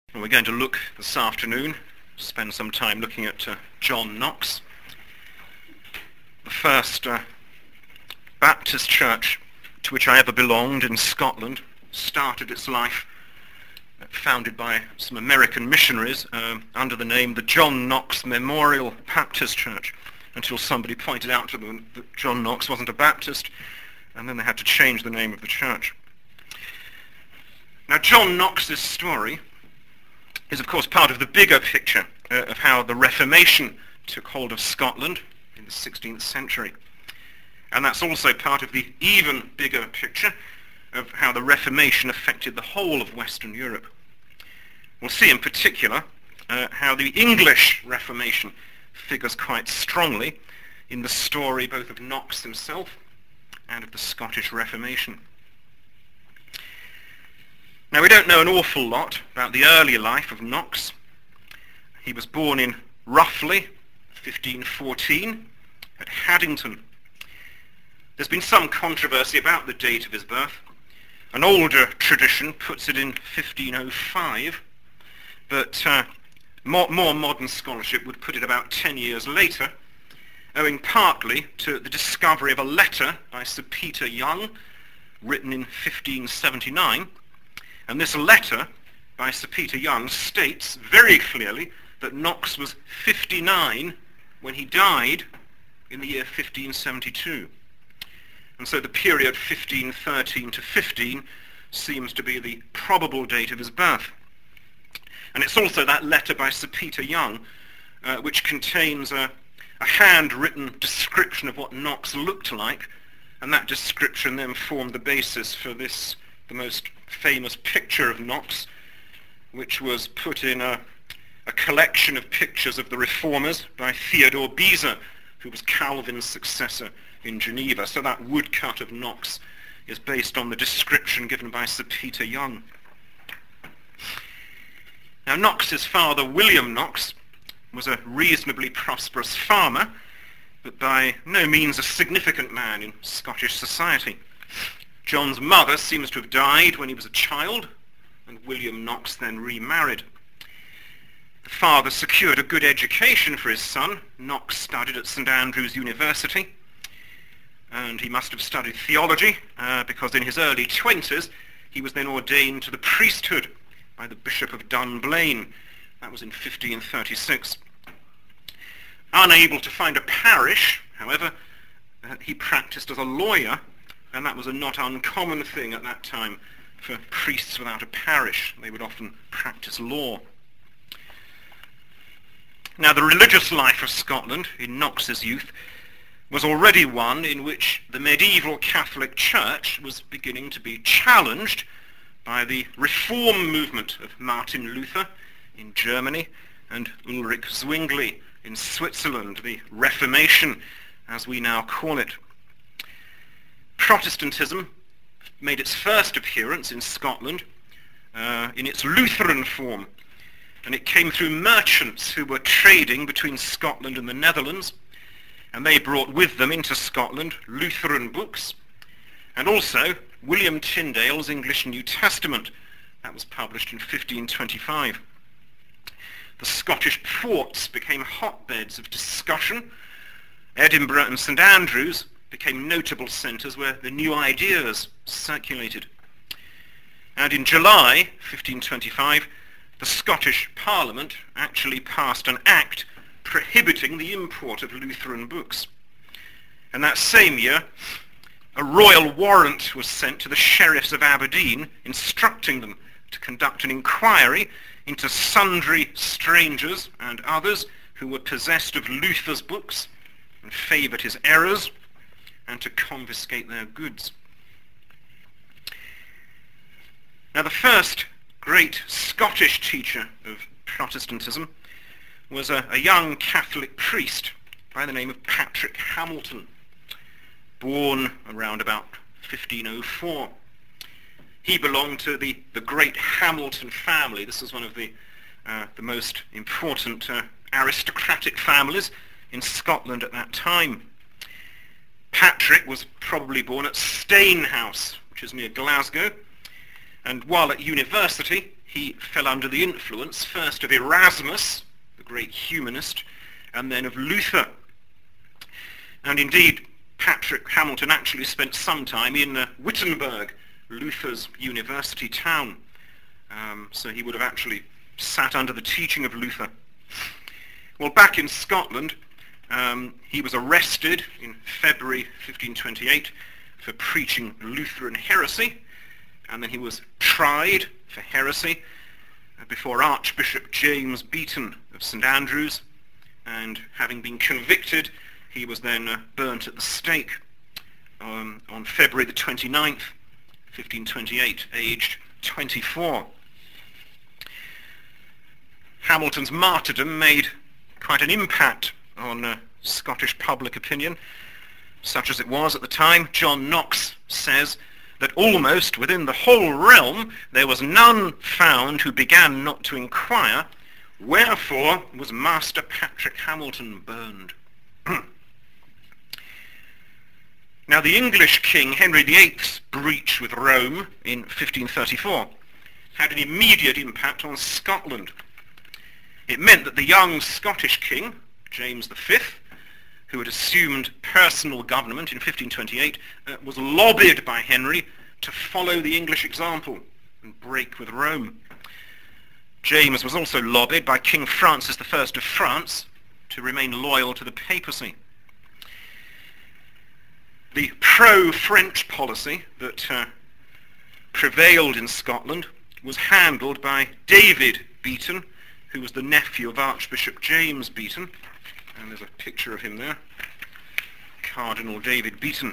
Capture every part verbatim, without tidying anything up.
And we're going to look this afternoon, spend some time looking at uh, John Knox, the first uh, Baptist church to which I ever belonged in Scotland. Started its life, uh, founded by some American missionaries uh, under the name the John Knox Memorial Baptist Church, until somebody pointed out to them that John Knox wasn't a Baptist, and then they had to change the name of the church. Now, John Knox's story is of course part of the bigger picture uh, of how the Reformation took hold of Scotland in the sixteenth century. And that's also part of the even bigger picture of how the Reformation affected the whole of Western Europe. We'll see in particular uh, how the English Reformation figures quite strongly in the story both of Knox himself and of the Scottish Reformation. Now, we don't know an awful lot about the early life of Knox. He was born in roughly fifteen fourteen at Haddington. There's been some controversy about the date of his birth. An older tradition puts it in fifteen oh five, but uh, more, more modern scholarship would put it about ten years later, owing partly to the discovery of a letter by Sir Peter Young, written in fifteen seventy-nine. And this letter by Sir Peter Young states very clearly that Knox was fifty-nine when he died in the year fifteen seventy-two. And so the period fifteen thirteen to fifteen seems to be the probable date of his birth. And it's also that letter by Sir Peter Young uh, which contains a, a handwritten description of what Knox looked like, and that description then formed the basis for this, the most famous picture of Knox, which was put in a, a collection of pictures of the Reformers by Theodore Beza, who was Calvin's successor in Geneva. So that woodcut of Knox is based on the description given by Sir Peter Young. Now, Knox's father, William Knox, was a reasonably prosperous farmer, but by no means a significant man in Scottish society. John's mother seems to have died when he was a child, and William Knox then remarried. The father secured a good education for his son. Knox studied at St Andrews University, and he must have studied theology, uh, because in his early twenties he was then ordained to the priesthood by the Bishop of Dunblane. That was in fifteen thirty-six. Unable to find a parish, however, uh, he practiced as a lawyer, and that was a not uncommon thing at that time for priests without a parish. They would often practice law. Now, the religious life of Scotland in Knox's youth was already one in which the medieval Catholic Church was beginning to be challenged by the reform movement of Martin Luther in Germany and Ulrich Zwingli in Switzerland, the Reformation, as we now call it. Protestantism made its first appearance in Scotland uh, in its Lutheran form, and it came through merchants who were trading between Scotland and the Netherlands, and they brought with them into Scotland Lutheran books, and also William Tyndale's English New Testament. That was published in fifteen twenty-five. The Scottish ports became hotbeds of discussion. Edinburgh and St Andrews became notable centres where the new ideas circulated. And in July fifteen twenty-five, the Scottish Parliament actually passed an act prohibiting the import of Lutheran books. And that same year, a royal warrant was sent to the sheriffs of Aberdeen instructing them to conduct an inquiry into sundry strangers and others who were possessed of Luther's books and favoured his errors, and to confiscate their goods. Now, the first great Scottish teacher of Protestantism was a, a young Catholic priest by the name of Patrick Hamilton, born around about fifteen oh four. He belonged to the, the great Hamilton family. This was one of the, uh, the most important uh, aristocratic families in Scotland at that time. Patrick was probably born at Stainehouse, which is near Glasgow, And while at university, he fell under the influence first of Erasmus, the great humanist, and then of Luther. And indeed, Patrick Hamilton actually spent some time in uh, Wittenberg, Luther's university town. Um, so he would have actually sat under the teaching of Luther. Well, back in Scotland, um, he was arrested in February fifteen twenty-eight for preaching Lutheran heresy, and then he was tried for heresy uh, before Archbishop James Beaton of St Andrews, and having been convicted, he was then uh, burnt at the stake um, on February the twenty-ninth, fifteen twenty-eight, aged twenty-four. Hamilton's martyrdom made quite an impact on uh, Scottish public opinion, such as it was at the time. John Knox says that almost within the whole realm there was none found who began not to inquire, wherefore was Master Patrick Hamilton burned. Now, the English king Henry the Eighth's breach with Rome in fifteen thirty-four had an immediate impact on Scotland. It meant that the young Scottish king, James the Fifth, who had assumed personal government in fifteen twenty-eight, uh, was lobbied by Henry to follow the English example and break with Rome. James was also lobbied by King Francis the First of France to remain loyal to the papacy. The pro-French policy that uh, prevailed in Scotland was handled by David Beaton, who was the nephew of Archbishop James Beaton, and there's a picture of him there, Cardinal David Beaton.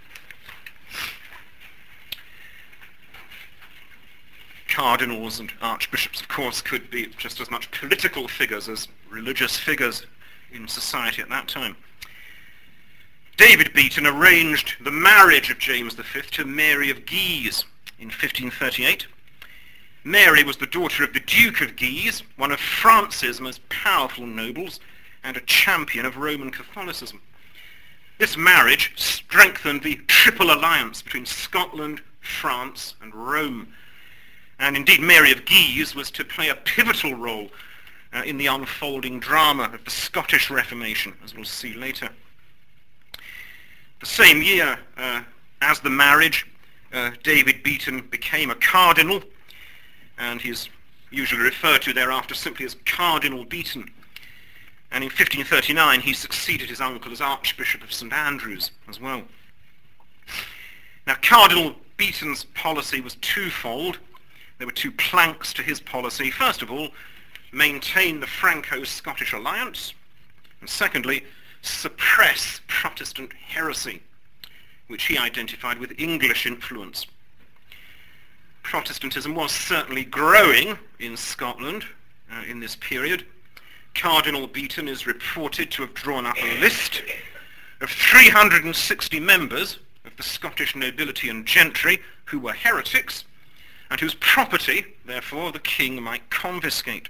Cardinals and archbishops, of course, could be just as much political figures as religious figures in society at that time. David Beaton arranged the marriage of James the Fifth to Mary of Guise in fifteen thirty-eight. Mary was the daughter of the Duke of Guise, one of France's most powerful nobles and a champion of Roman Catholicism. This marriage strengthened the triple alliance between Scotland, France, and Rome. And indeed, Mary of Guise was to play a pivotal role uh, in the unfolding drama of the Scottish Reformation, as we'll see later. The same year uh, as the marriage, uh, David Beaton became a cardinal, and he's usually referred to thereafter simply as Cardinal Beaton. And in fifteen thirty-nine, he succeeded his uncle as Archbishop of St Andrews as well. Now, Cardinal Beaton's policy was twofold. There were two planks to his policy. First of all, maintain the Franco-Scottish alliance, and secondly, suppress Protestant heresy, which he identified with English influence. Protestantism was certainly growing in Scotland uh, in this period. Cardinal Beaton is reported to have drawn up a list of three hundred sixty members of the Scottish nobility and gentry who were heretics, and whose property, therefore, the king might confiscate.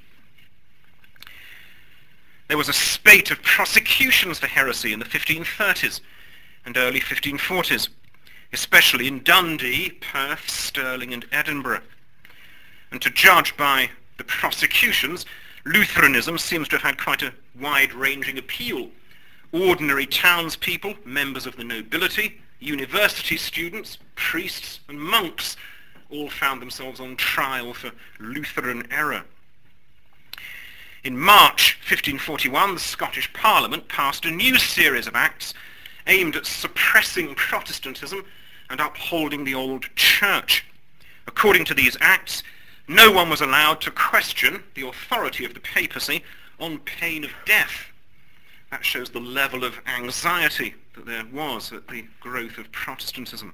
There was a spate of prosecutions for heresy in the fifteen thirties and early fifteen forties, especially in Dundee, Perth, Stirling, and Edinburgh. And to judge by the prosecutions, Lutheranism seems to have had quite a wide-ranging appeal. Ordinary townspeople, members of the nobility, university students, priests, and monks all found themselves on trial for Lutheran error. In March fifteen forty-one, the Scottish Parliament passed a new series of acts aimed at suppressing Protestantism and upholding the old church. According to these acts, no one was allowed to question the authority of the papacy on pain of death. That shows the level of anxiety that there was at the growth of Protestantism.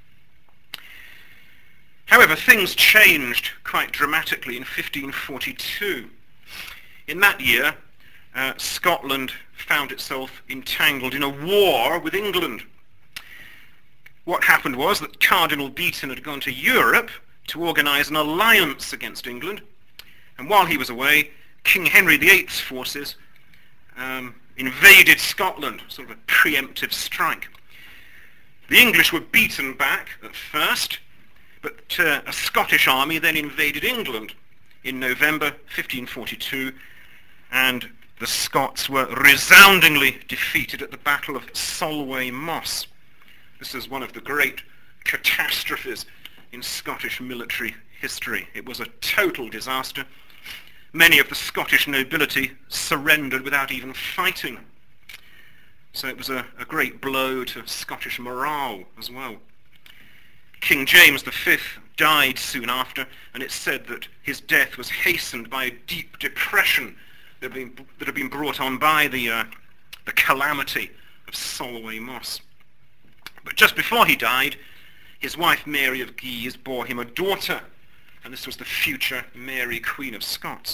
However, things changed quite dramatically in fifteen forty-two. In that year, uh, Scotland found itself entangled in a war with England. What happened was that Cardinal Beaton had gone to Europe to organise an alliance against England, and while he was away, King Henry the Eighth's forces um, invaded Scotland, sort of a preemptive strike. The English were beaten back at first, But uh, a Scottish army then invaded England in November fifteen forty-two, and the Scots were resoundingly defeated at the Battle of Solway Moss. This is one of the great catastrophes in Scottish military history. It was a total disaster. Many of the Scottish nobility surrendered without even fighting. So it was a, a great blow to Scottish morale as well. King James the Fifth died soon after, and it's said that his death was hastened by a deep depression that had been, that had been brought on by the, uh, the calamity of Solway Moss. But just before he died, his wife Mary of Guise bore him a daughter, and this was the future Mary, Queen of Scots.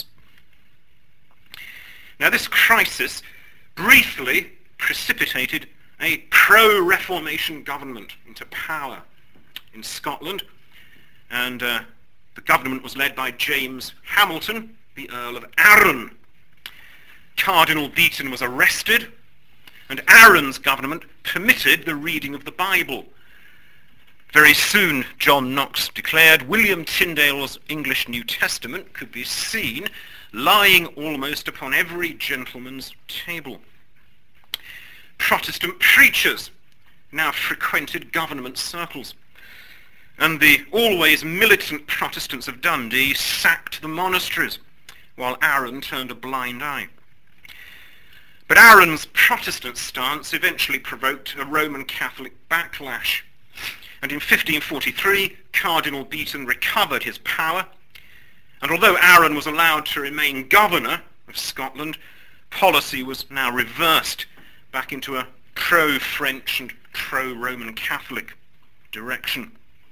Now this crisis briefly precipitated a pro-Reformation government into power in Scotland, and uh, the government was led by James Hamilton, the Earl of Arran. Cardinal Beaton was arrested, and Arran's government permitted the reading of the Bible. Very soon, John Knox declared, William Tyndale's English New Testament could be seen lying almost upon every gentleman's table. Protestant preachers now frequented government circles, and the always militant Protestants of Dundee sacked the monasteries, while Arran turned a blind eye. But Arran's Protestant stance eventually provoked a Roman Catholic backlash, and in fifteen forty-three, Cardinal Beaton recovered his power, and although Arran was allowed to remain governor of Scotland, policy was now reversed back into a pro-French and pro-Roman Catholic direction.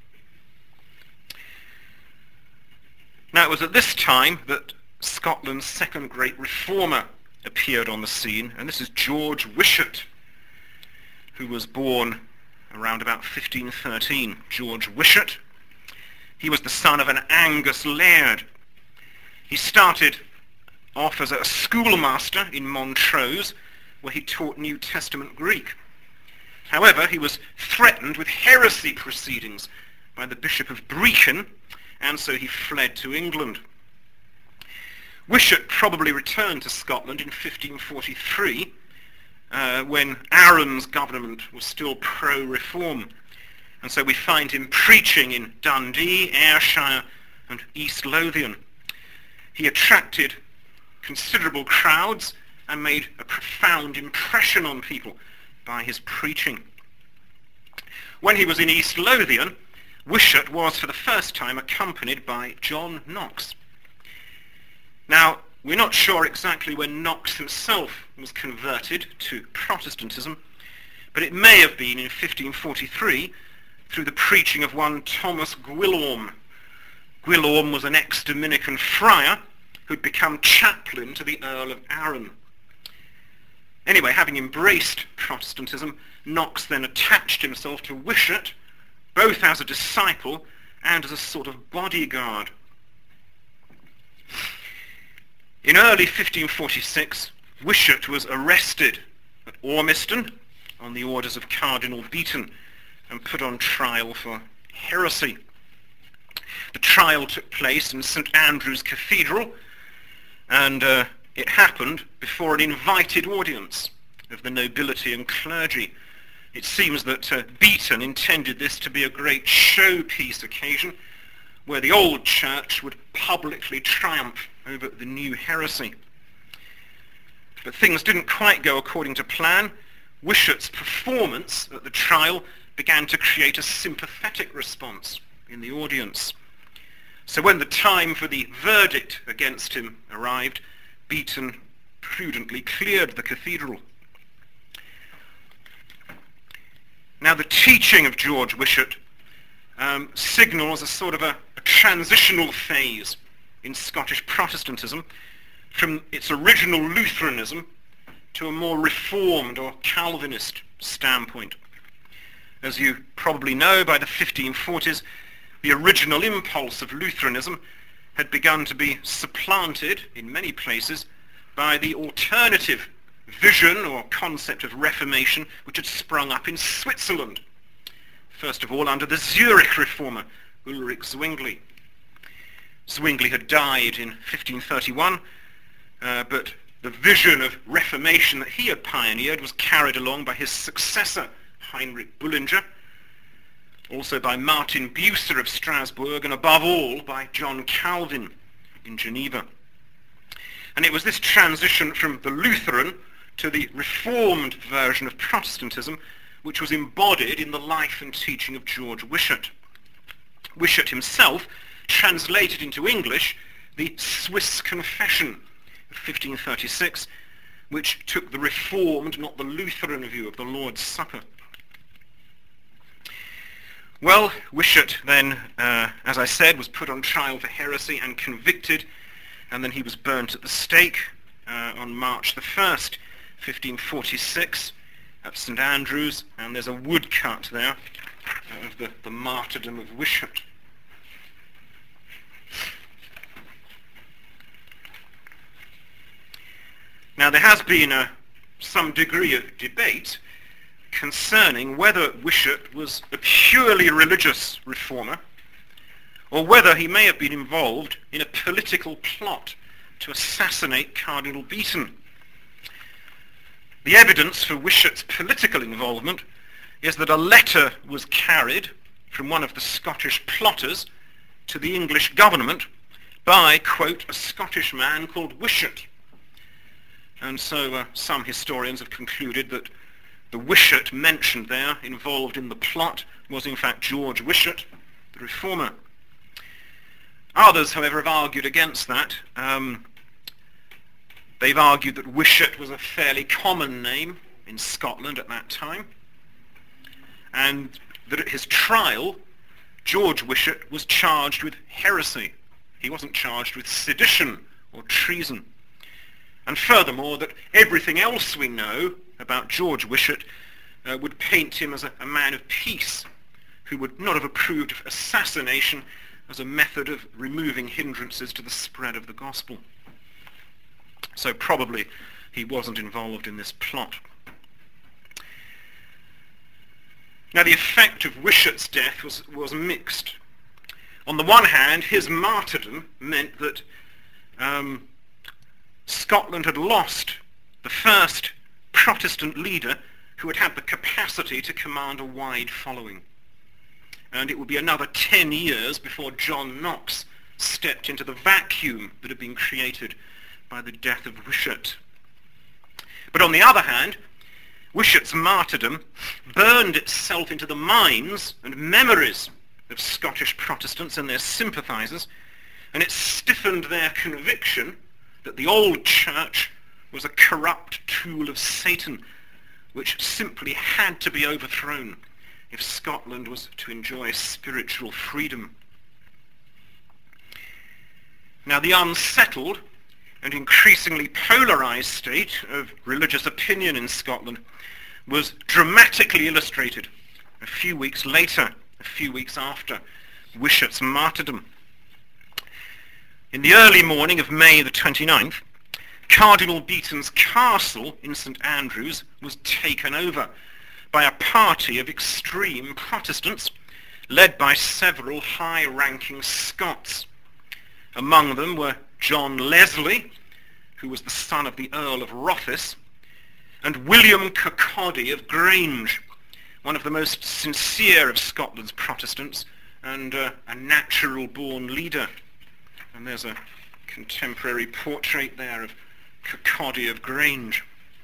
Now it was at this time that Scotland's second great reformer appeared on the scene, and this is George Wishart, who was born around about fifteen thirteen. George Wishart. He was the son of an Angus laird. He started off as a schoolmaster in Montrose, where he taught New Testament Greek. However, he was threatened with heresy proceedings by the Bishop of Brechin, and so he fled to England. Wishart probably returned to Scotland in fifteen forty-three, uh, when Arran's government was still pro-reform, and so we find him preaching in Dundee, Ayrshire, and East Lothian. He attracted considerable crowds and made a profound impression on people by his preaching. When he was in East Lothian, Wishart was for the first time accompanied by John Knox. Now, we're not sure exactly when Knox himself was converted to Protestantism, but it may have been in fifteen forty-three through the preaching of one Thomas Gwilorm. Gwilorm was an ex-Dominican friar who'd become chaplain to the Earl of Arran. Anyway, having embraced Protestantism, Knox then attached himself to Wishart, both as a disciple and as a sort of bodyguard. In early fifteen forty-six, Wishart was arrested at Ormiston on the orders of Cardinal Beaton and put on trial for heresy. The trial took place in St Andrew's Cathedral, and uh, it happened before an invited audience of the nobility and clergy. It seems that uh, Beaton intended this to be a great showpiece occasion where the old church would publicly triumph over the new heresy. But things didn't quite go according to plan. Wishart's performance at the trial began to create a sympathetic response in the audience. So when the time for the verdict against him arrived, Beaton prudently cleared the cathedral. Now the teaching of George Wishart um, signals a sort of a, a transitional phase in Scottish Protestantism from its original Lutheranism to a more reformed or Calvinist standpoint. As you probably know, by the fifteen forties, the original impulse of Lutheranism had begun to be supplanted in many places by the alternative vision or concept of Reformation which had sprung up in Switzerland. First of all under the Zurich reformer, Ulrich Zwingli. Zwingli had died in fifteen thirty-one, uh, but the vision of reformation that he had pioneered was carried along by his successor, Heinrich Bullinger, also by Martin Bucer of Strasbourg, and above all by John Calvin in Geneva. And it was this transition from the Lutheran to the Reformed version of Protestantism which was embodied in the life and teaching of George Wishart. Wishart himself translated into English the Swiss Confession of fifteen thirty-six, which took the Reformed, not the Lutheran view of the Lord's Supper. Well, Wishart then, uh, as I said, was put on trial for heresy and convicted, and then he was burnt at the stake uh, on March the first, fifteen forty-six, at St Andrews, and there's a woodcut there of the, the martyrdom of Wishart. Now, there has been a, some degree of debate concerning whether Wishart was a purely religious reformer or whether he may have been involved in a political plot to assassinate Cardinal Beaton. The evidence for Wishart's political involvement is that a letter was carried from one of the Scottish plotters to the English government by, quote, a Scottish man called Wishart. And so uh, some historians have concluded that the Wishart mentioned there, involved in the plot, was in fact George Wishart, the reformer. Others, however, have argued against that. Um, they've argued that Wishart was a fairly common name in Scotland at that time, and that at his trial, George Wishart was charged with heresy. He wasn't charged with sedition or treason. And furthermore, that everything else we know about George Wishart uh, would paint him as a, a man of peace, who would not have approved of assassination as a method of removing hindrances to the spread of the gospel. So probably he wasn't involved in this plot. Now, the effect of Wishart's death was, was mixed. On the one hand, his martyrdom meant that um, Scotland had lost the first Protestant leader who had had the capacity to command a wide following. And it would be another ten years before John Knox stepped into the vacuum that had been created by the death of Wishart. But on the other hand, Wishart's martyrdom burned itself into the minds and memories of Scottish Protestants and their sympathisers, and it stiffened their conviction that the old church was a corrupt tool of Satan, which simply had to be overthrown if Scotland was to enjoy spiritual freedom. Now, the unsettled and increasingly polarised state of religious opinion in Scotland was dramatically illustrated a few weeks later, a few weeks after Wishart's martyrdom. In the early morning of May the twenty-ninth, Cardinal Beaton's castle in St Andrews was taken over by a party of extreme Protestants led by several high-ranking Scots. Among them were John Leslie, who was the son of the Earl of Rothes, and William Kirkcaldy of Grange, one of the most sincere of Scotland's Protestants and uh, a natural-born leader. And there's a contemporary portrait there of Kirkcaldy of Grange.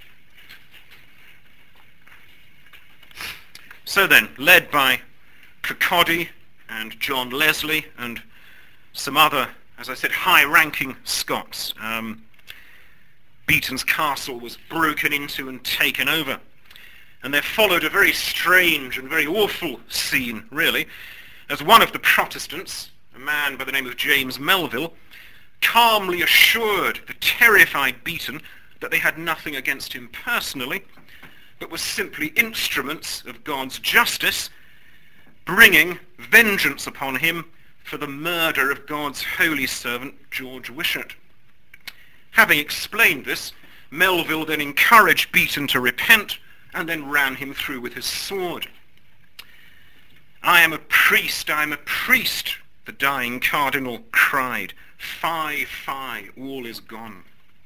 So then, led by Kirkcaldy and John Leslie and some other, as I said, high-ranking Scots, um, Beaton's castle was broken into and taken over. And there followed a very strange and very awful scene, really, as one of the Protestants, a man by the name of James Melville, calmly assured the terrified Beaton that they had nothing against him personally, but were simply instruments of God's justice, bringing vengeance upon him for the murder of God's holy servant, George Wishart. Having explained this, Melville then encouraged Beaton to repent and then ran him through with his sword. "I am a priest, I am a priest," the dying cardinal cried. "Fie, fie, all is gone."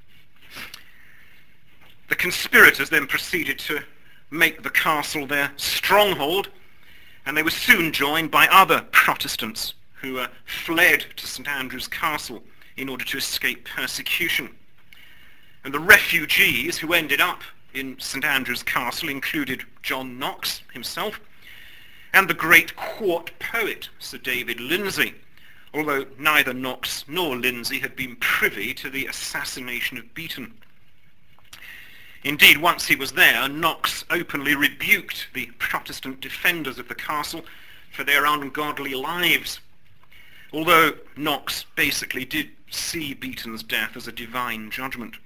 The conspirators then proceeded to make the castle their stronghold, and they were soon joined by other Protestants who uh, fled to St Andrew's Castle in order to escape persecution. And the refugees who ended up in St Andrew's Castle included John Knox himself and the great court poet Sir David Lindsay, although neither Knox nor Lindsay had been privy to the assassination of Beaton. Indeed, once he was there, Knox openly rebuked the Protestant defenders of the castle for their ungodly lives, although Knox basically did see Beaton's death as a divine judgment.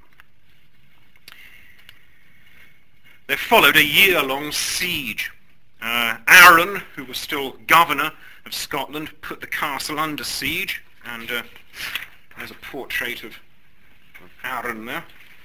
There followed a year-long siege. Uh, Arran, who was still governor of Scotland, put the castle under siege, and uh, there's a portrait of, of Arran there.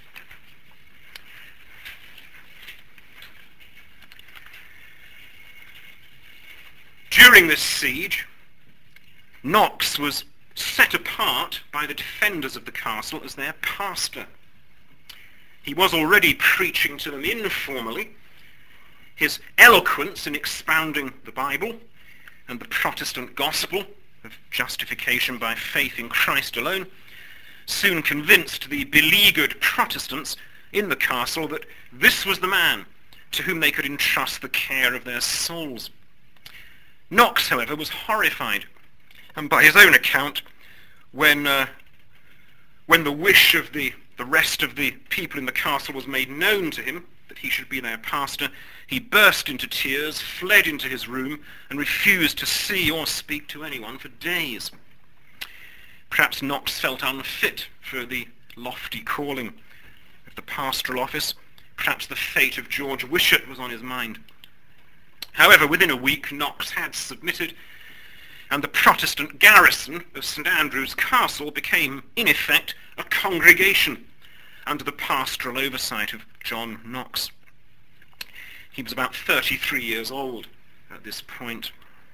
During this siege, Knox was set apart by the defenders of the castle as their pastor. He was already preaching to them informally. His eloquence in expounding the Bible and the Protestant gospel of justification by faith in Christ alone soon convinced the beleaguered Protestants in the castle that this was the man to whom they could entrust the care of their souls. Knox, however, was horrified, and by his own account, when uh, when the wish of the, the rest of the people in the castle was made known to him, that he should be their pastor, he burst into tears, fled into his room, and refused to see or speak to anyone for days. Perhaps Knox felt unfit for the lofty calling of the pastoral office. Perhaps the fate of George Wishart was on his mind. However, within a week, Knox had submitted, and the Protestant garrison of St Andrew's Castle became, in effect, a congregation under the pastoral oversight of John Knox. He was about thirty-three years old at this point.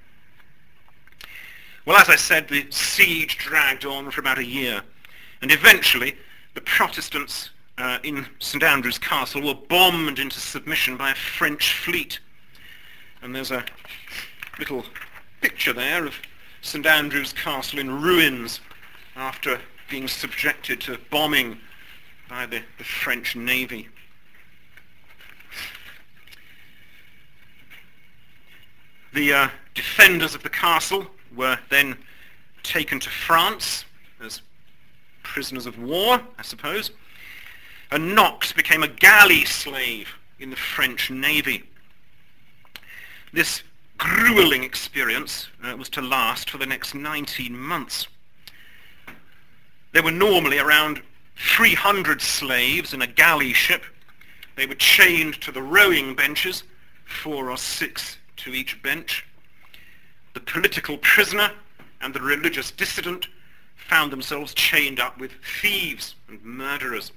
Well, as I said, the siege dragged on for about a year, and eventually the Protestants uh, in St Andrew's Castle were bombed into submission by a French fleet. And there's a little picture there of St Andrew's Castle in ruins after being subjected to bombing by the, the French Navy. The uh, defenders of the castle were then taken to France as prisoners of war, I suppose, and Knox became a galley slave in the French Navy. This grueling experience uh, was to last for the next nineteen months. There were normally around three hundred slaves in a galley ship. They were chained to the rowing benches, four or six to each bench. The political prisoner and the religious dissident found themselves chained up with thieves and murderers.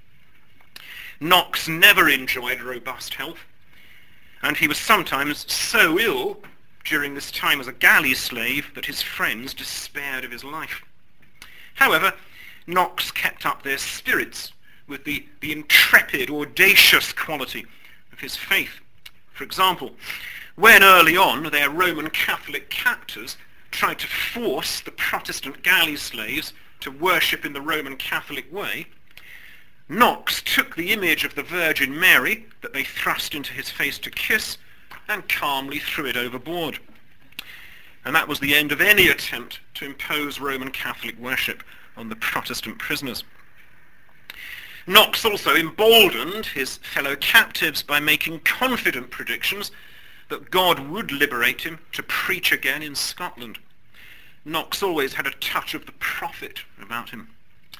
Knox never enjoyed robust health, and he was sometimes so ill during this time as a galley slave that his friends despaired of his life. However, Knox kept up their spirits with the, the intrepid, audacious quality of his faith. For example, when early on their Roman Catholic captors tried to force the Protestant galley slaves to worship in the Roman Catholic way, Knox took the image of the Virgin Mary that they thrust into his face to kiss and calmly threw it overboard. And that was the end of any attempt to impose Roman Catholic worship on the Protestant prisoners. Knox also emboldened his fellow captives by making confident predictions that God would liberate him to preach again in Scotland. Knox always had a touch of the prophet about him.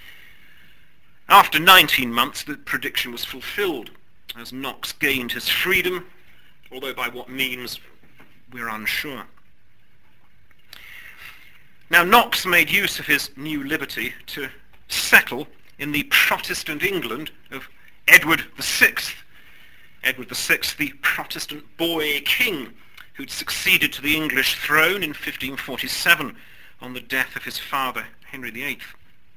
After nineteen months, the prediction was fulfilled, as Knox gained his freedom, although by what means we're unsure. Now, Knox made use of his new liberty to settle in the Protestant England of Edward the Sixth. Edward the Sixth, the Protestant boy king, who'd succeeded to the English throne in fifteen forty-seven on the death of his father, Henry the Eighth.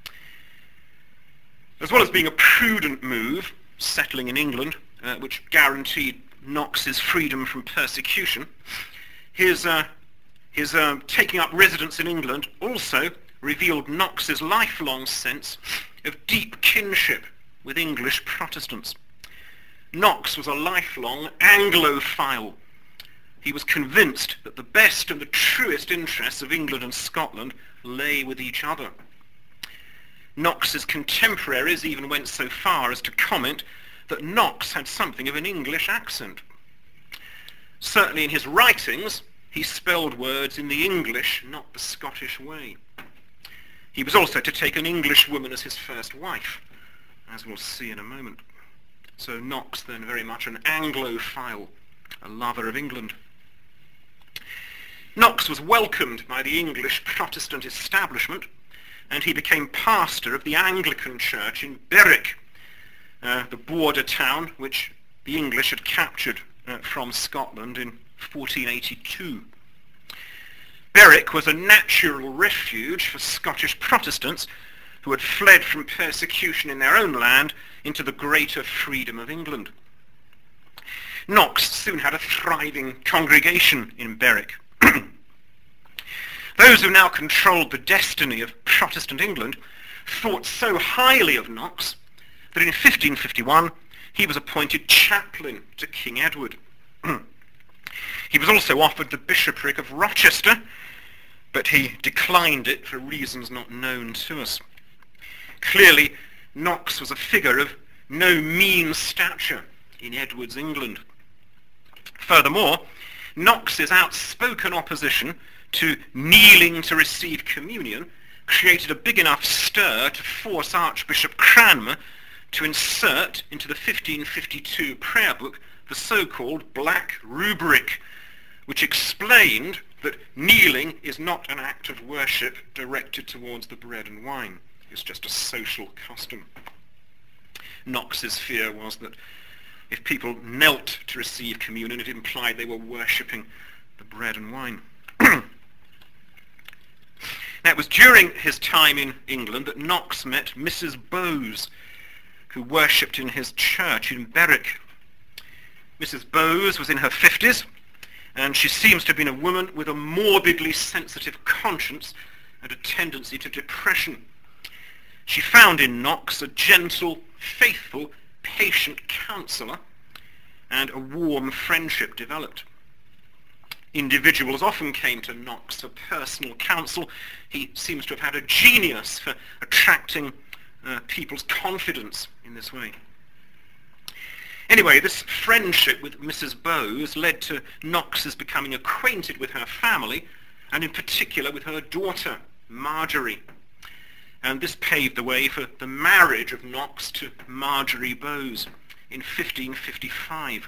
As well as being a prudent move, settling in England, uh, which guaranteed Knox's freedom from persecution, his, uh, his uh, taking up residence in England also revealed Knox's lifelong sense of deep kinship with English Protestants. Knox was a lifelong Anglophile. He was convinced that the best and the truest interests of England and Scotland lay with each other. Knox's contemporaries even went so far as to comment that Knox had something of an English accent. Certainly in his writings, he spelled words in the English, not the Scottish way. He was also to take an English woman as his first wife, as we'll see in a moment. So Knox then very much an Anglophile, a lover of England. Knox was welcomed by the English Protestant establishment, and he became pastor of the Anglican Church in Berwick, uh, the border town which the English had captured uh, from Scotland in fourteen eighty-two. Berwick was a natural refuge for Scottish Protestants who had fled from persecution in their own land into the greater freedom of England. Knox soon had a thriving congregation in Berwick. Those who now controlled the destiny of Protestant England thought so highly of Knox that in fifteen fifty-one he was appointed chaplain to King Edward. He was also offered the bishopric of Rochester, but he declined it for reasons not known to us. Clearly, Knox was a figure of no mean stature in Edward's England. Furthermore, Knox's outspoken opposition to kneeling to receive communion created a big enough stir to force Archbishop Cranmer to insert into the fifteen fifty-two prayer book the so-called Black Rubric, which explained that kneeling is not an act of worship directed towards the bread and wine. It's just a social custom. Knox's fear was that if people knelt to receive communion, it implied they were worshipping the bread and wine. Now, it was during his time in England that Knox met Missus Bowes, who worshipped in his church in Berwick. Missus Bowes was in her fifties, and she seems to have been a woman with a morbidly sensitive conscience and a tendency to depression. She found in Knox a gentle, faithful, patient counsellor, and a warm friendship developed. Individuals often came to Knox for personal counsel. He seems to have had a genius for attracting uh, people's confidence in this way. Anyway, this friendship with Missus Bowes led to Knox's becoming acquainted with her family, and in particular with her daughter, Marjorie. And this paved the way for the marriage of Knox to Marjorie Bowes in fifteen fifty-five.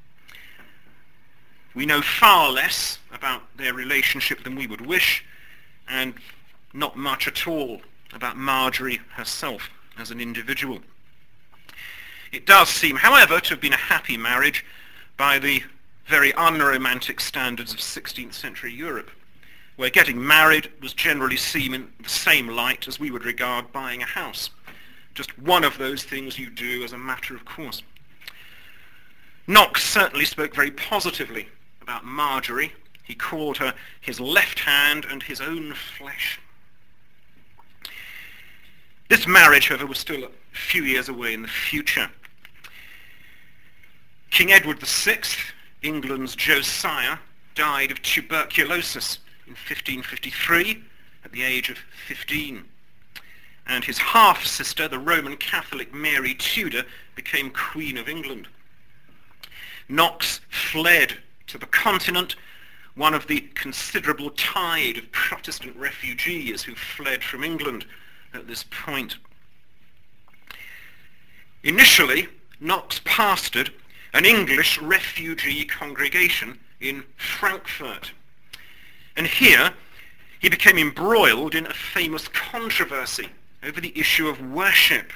We know far less about their relationship than we would wish, and not much at all about Marjorie herself as an individual. It does seem, however, to have been a happy marriage by the very unromantic standards of sixteenth century Europe, where getting married was generally seen in the same light as we would regard buying a house. Just one of those things you do as a matter of course. Knox certainly spoke very positively about Marjorie. He called her his left hand and his own flesh. This marriage, however, was still a few years away in the future. King Edward the Sixth, England's Josiah, died of tuberculosis in fifteen fifty-three at the age of fifteen. And his half-sister, the Roman Catholic Mary Tudor, became Queen of England. Knox fled to the continent, one of the considerable tide of Protestant refugees who fled from England at this point. Initially, Knox pastored an English refugee congregation in Frankfurt. And here he became embroiled in a famous controversy over the issue of worship.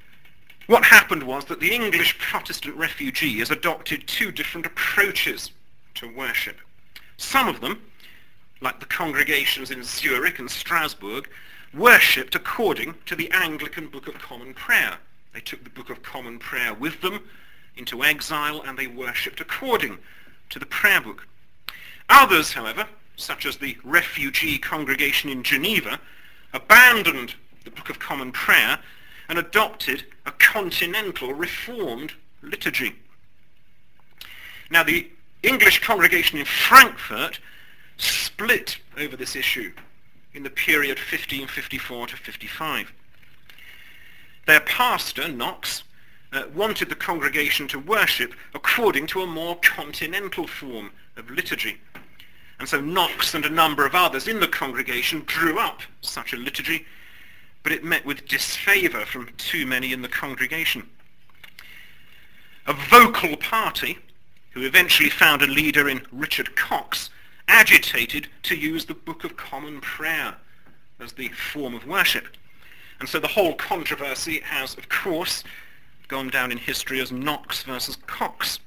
What happened was that the English Protestant refugees adopted two different approaches to worship. Some of them, like the congregations in Zurich and Strasbourg, worshipped according to the Anglican Book of Common Prayer. They took the Book of Common Prayer with them into exile, and they worshipped according to the prayer book. Others, however, such as the refugee congregation in Geneva, abandoned the Book of Common Prayer and adopted a continental reformed liturgy. Now, the English congregation in Frankfurt split over this issue in the period fifteen fifty-four to fifty-five. Their pastor, Knox, uh, wanted the congregation to worship according to a more continental form of liturgy. And so Knox and a number of others in the congregation drew up such a liturgy, but it met with disfavour from too many in the congregation. A vocal party, who eventually found a leader in Richard Cox, agitated to use the Book of Common Prayer as the form of worship. And so the whole controversy has, of course, gone down in history as Knox versus Cox.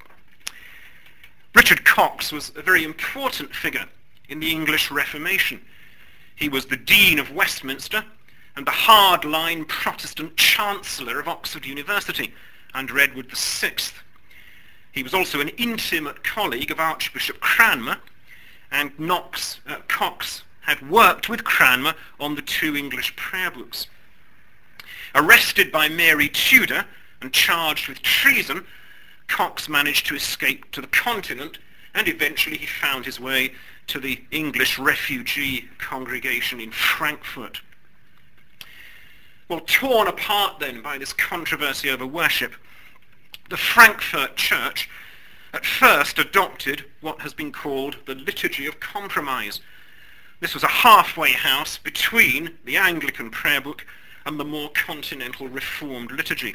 Richard Cox was a very important figure in the English Reformation. He was the Dean of Westminster and the hardline Protestant Chancellor of Oxford University under Edward the Sixth. He was also an intimate colleague of Archbishop Cranmer, and Knox, uh, Cox had worked with Cranmer on the two English prayer books. Arrested by Mary Tudor and charged with treason, Cox managed to escape to the continent, and eventually he found his way to the English refugee congregation in Frankfurt. Well, torn apart then by this controversy over worship, the Frankfurt Church at first adopted what has been called the Liturgy of Compromise. This was a halfway house between the Anglican prayer book and the more continental Reformed liturgy.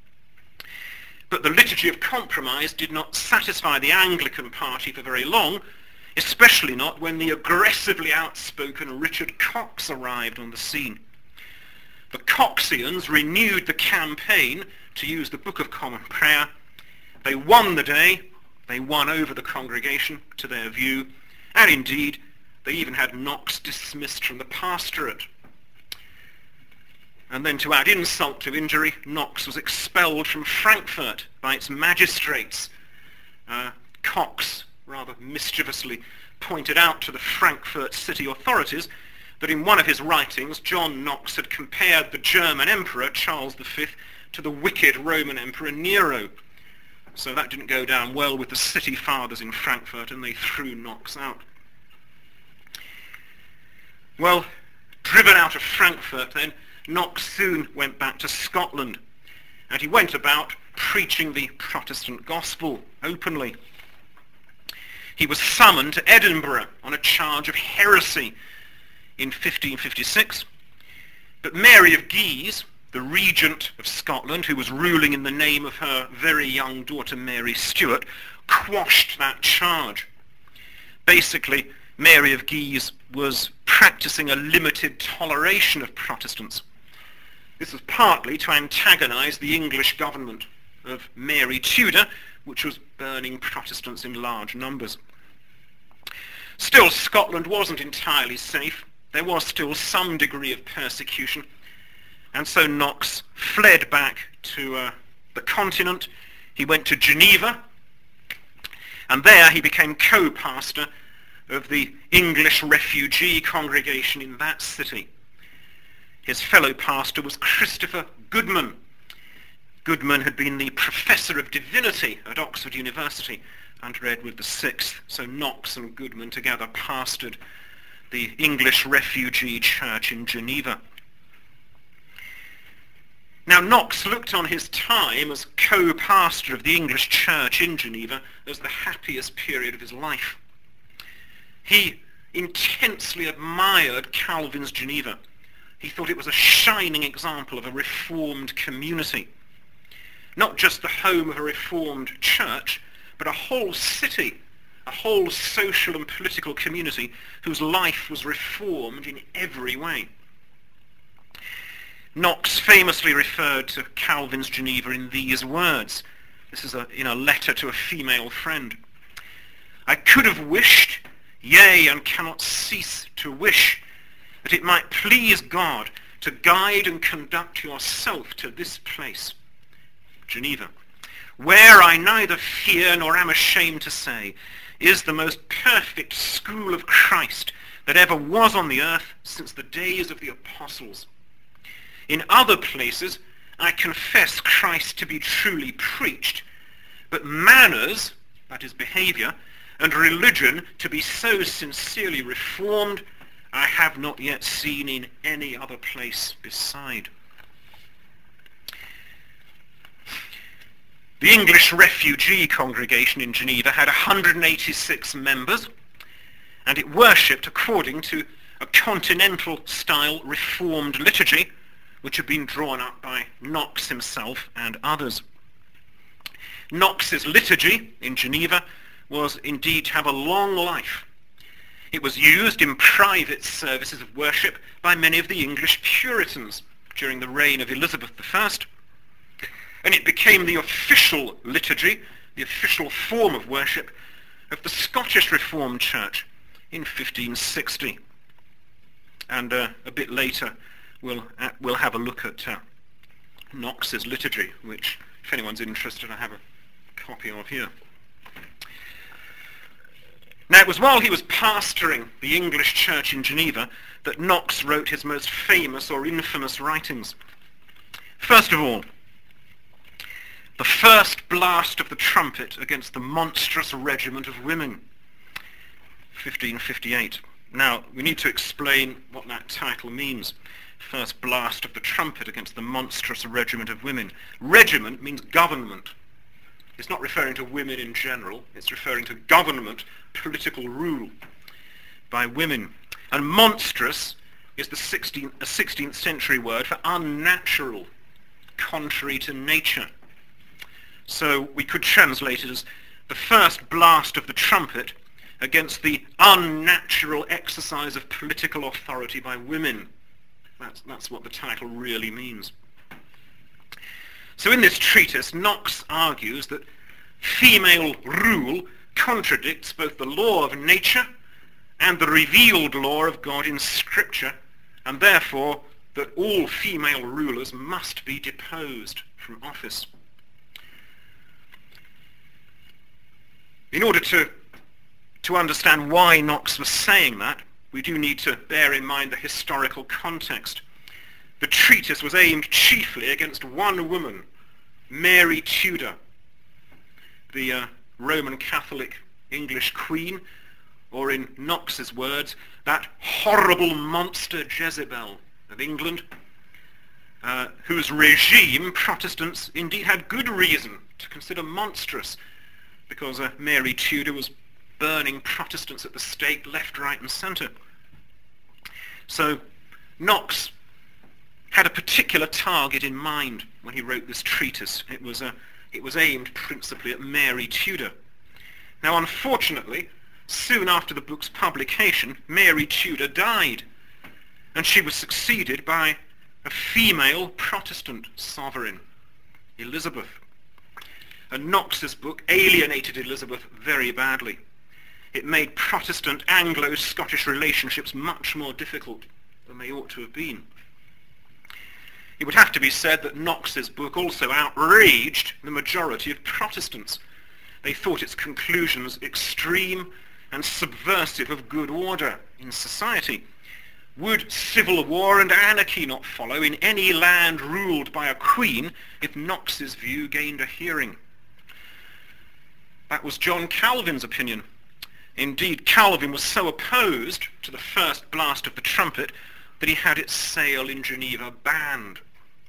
But the Liturgy of Compromise did not satisfy the Anglican party for very long, especially not when the aggressively outspoken Richard Cox arrived on the scene. The Coxians renewed the campaign to use the Book of Common Prayer. They won the day, they won over the congregation to their view, and indeed they even had Knox dismissed from the pastorate. And then to add insult to injury, Knox was expelled from Frankfurt by its magistrates. Uh, Cox rather mischievously pointed out to the Frankfurt city authorities that in one of his writings, John Knox had compared the German emperor, Charles the Fifth, to the wicked Roman emperor Nero. So that didn't go down well with the city fathers in Frankfurt, and they threw Knox out. Well, driven out of Frankfurt then, Knox soon went back to Scotland, and he went about preaching the Protestant gospel openly. He was summoned to Edinburgh on a charge of heresy in fifteen fifty-six, but Mary of Guise, the regent of Scotland, who was ruling in the name of her very young daughter Mary Stuart, quashed that charge. Basically, Mary of Guise was practicing a limited toleration of Protestants. This was partly to antagonize the English government of Mary Tudor, which was burning Protestants in large numbers. Still, Scotland wasn't entirely safe. There was still some degree of persecution, and so Knox fled back to uh, the continent. He went to Geneva, and there he became co-pastor of the English refugee congregation in that city. His fellow pastor was Christopher Goodman. Goodman had been the professor of divinity at Oxford University under Edward the Sixth, so Knox and Goodman together pastored the English refugee church in Geneva. Now, Knox looked on his time as co-pastor of the English church in Geneva as the happiest period of his life. He intensely admired Calvin's Geneva. He thought it was a shining example of a reformed community. Not just the home of a reformed church, but a whole city, a whole social and political community whose life was reformed in every way. Knox famously referred to Calvin's Geneva in these words. This is a, in a letter to a female friend. I could have wished, yea, and cannot cease to wish, that it might please God to guide and conduct yourself to this place, Geneva, where I neither fear nor am ashamed to say is the most perfect school of Christ that ever was on the earth since the days of the apostles. In other places I confess Christ to be truly preached, but manners, that is behavior, and religion to be so sincerely reformed, I have not yet seen in any other place beside. The English refugee congregation in Geneva had one hundred eighty-six members, and it worshipped according to a continental-style reformed liturgy, which had been drawn up by Knox himself and others. Knox's liturgy in Geneva was indeed to have a long life. It was used in private services of worship by many of the English Puritans during the reign of Elizabeth the First, and it became the official liturgy, the official form of worship of the Scottish Reformed Church in fifteen sixty. And uh, a bit later we'll, uh, we'll have a look at uh, Knox's liturgy, which, if anyone's interested, I have a copy of here. Now, it was while he was pastoring the English church in Geneva that Knox wrote his most famous or infamous writings. First of all, the first blast of the trumpet against the monstrous regiment of women, fifteen fifty-eight. Now, we need to explain what that title means. First blast of the trumpet against the monstrous regiment of women. Regiment means government. It's not referring to women in general. It's referring to government, political rule by women. And monstrous is the sixteenth, a sixteenth century word for unnatural, contrary to nature. So we could translate it as the first blast of the trumpet against the unnatural exercise of political authority by women. That's, that's what the title really means. So in this treatise, Knox argues that female rule contradicts both the law of nature and the revealed law of God in Scripture, and therefore that all female rulers must be deposed from office. In order to, to understand why Knox was saying that, we do need to bear in mind the historical context. The treatise was aimed chiefly against one woman, Mary Tudor, the uh, Roman Catholic English queen, or in Knox's words, that horrible monster Jezebel of England, uh, whose regime Protestants indeed had good reason to consider monstrous, because uh, Mary Tudor was burning Protestants at the stake left, right and centre. So Knox had a particular target in mind when he wrote this treatise. It was, uh, it was aimed principally at Mary Tudor. Now, unfortunately, soon after the book's publication, Mary Tudor died, and she was succeeded by a female Protestant sovereign, Elizabeth. And Knox's book alienated Elizabeth very badly. It made Protestant Anglo-Scottish relationships much more difficult than they ought to have been. It would have to be said that Knox's book also outraged the majority of Protestants. They thought its conclusions extreme and subversive of good order in society. Would civil war and anarchy not follow in any land ruled by a queen if Knox's view gained a hearing? That was John Calvin's opinion. Indeed, Calvin was so opposed to the first blast of the trumpet that he had its sale in Geneva banned.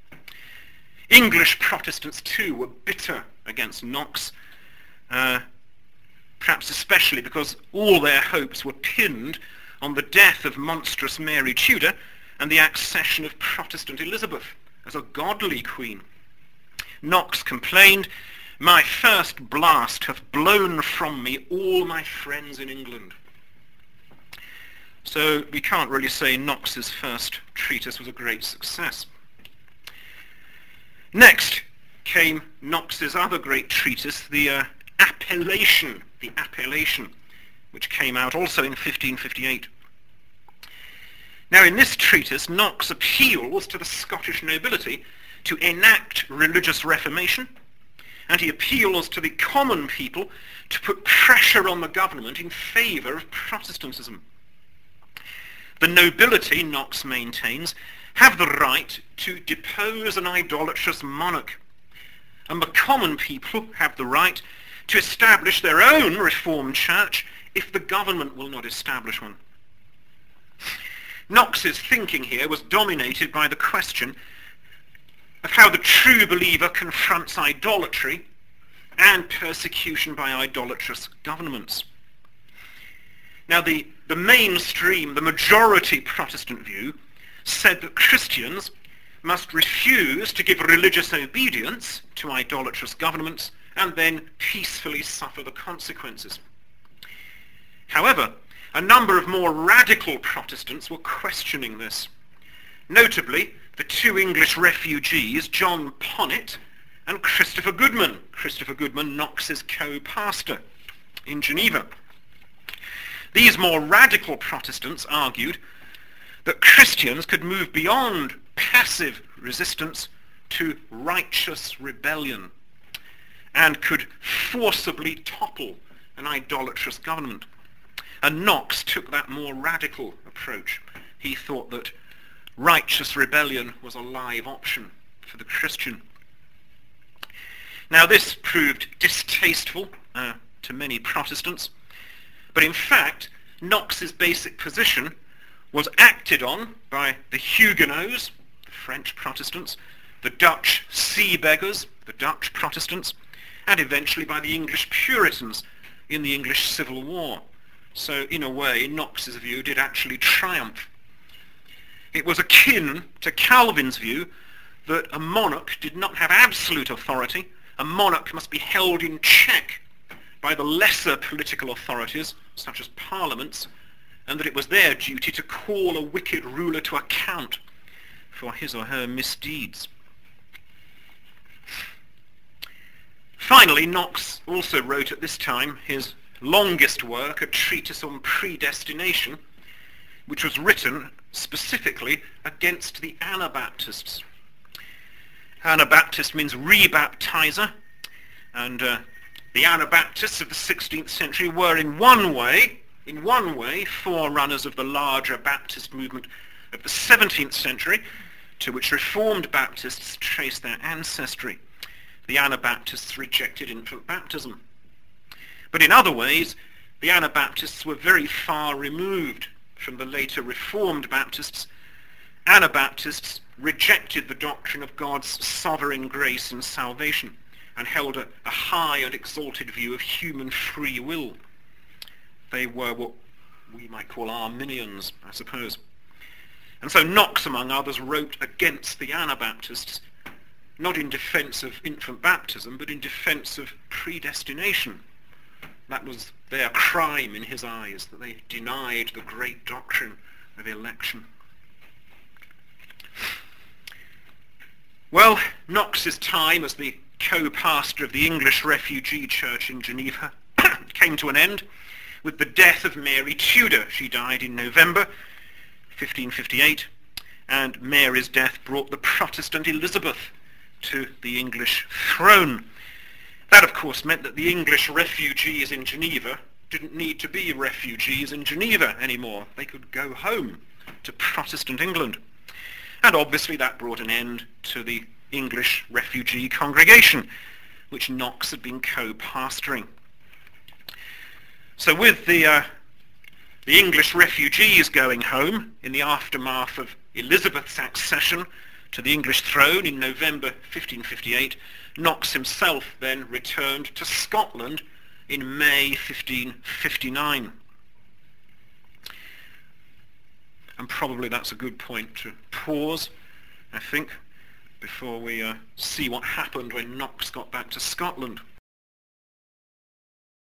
English Protestants too were bitter against Knox, uh, perhaps especially because all their hopes were pinned on the death of monstrous Mary Tudor and the accession of Protestant Elizabeth as a godly queen. Knox complained, "My first blast hath blown from me all my friends in England." So we can't really say Knox's first treatise was a great success. Next came Knox's other great treatise, the uh, Appellation, the Appellation, which came out also in fifteen fifty-eight. Now in this treatise, Knox appeals to the Scottish nobility to enact religious reformation, and he appeals to the common people to put pressure on the government in favour of Protestantism. The nobility, Knox maintains, have the right to depose an idolatrous monarch, and the common people have the right to establish their own reformed church if the government will not establish one. Knox's thinking here was dominated by the question of how the true believer confronts idolatry and persecution by idolatrous governments. Now the, the mainstream, the majority Protestant view said that Christians must refuse to give religious obedience to idolatrous governments and then peacefully suffer the consequences. However, a number of more radical Protestants were questioning this. Notably, the two English refugees, John Ponnet and Christopher Goodman. Christopher Goodman, Knox's co-pastor in Geneva. These more radical Protestants argued that Christians could move beyond passive resistance to righteous rebellion and could forcibly topple an idolatrous government. And Knox took that more radical approach. He thought that righteous rebellion was a live option for the Christian. Now this proved distasteful uh, to many Protestants, but in fact Knox's basic position was acted on by the Huguenots, the French Protestants, the Dutch sea beggars, the Dutch Protestants, and eventually by the English Puritans in the English Civil War. So in a way Knox's view did actually triumph. It was akin to Calvin's view that a monarch did not have absolute authority. A monarch must be held in check by the lesser political authorities, such as parliaments, and that it was their duty to call a wicked ruler to account for his or her misdeeds. Finally, Knox also wrote at this time his longest work, a treatise on predestination, which was written specifically against the Anabaptists. Anabaptist means rebaptizer, and uh, the Anabaptists of the sixteenth century were in one way, in one way, forerunners of the larger Baptist movement of the seventeenth century, to which Reformed Baptists trace their ancestry. The Anabaptists rejected infant baptism. But in other ways, the Anabaptists were very far removed from the later Reformed Baptists. Anabaptists rejected the doctrine of God's sovereign grace and salvation and held a, a high and exalted view of human free will. They were what we might call Arminians, I suppose. And so Knox, among others, wrote against the Anabaptists, not in defense of infant baptism, but in defense of predestination. That was their crime in his eyes, that they denied the great doctrine of election. Well, Knox's time as the co-pastor of the English Refugee Church in Geneva came to an end with the death of Mary Tudor. She died in November fifteen fifty-eight, and Mary's death brought the Protestant Elizabeth to the English throne. That, of course, meant that the English refugees in Geneva didn't need to be refugees in Geneva anymore. They could go home to Protestant England. And obviously that brought an end to the English refugee congregation, which Knox had been co-pastoring. So with the, uh, the English refugees going home in the aftermath of Elizabeth's accession to the English throne in November fifteen fifty-eight, Knox himself then returned to Scotland in May fifteen fifty-nine. And probably that's a good point to pause, I think, before we uh, see what happened when Knox got back to Scotland.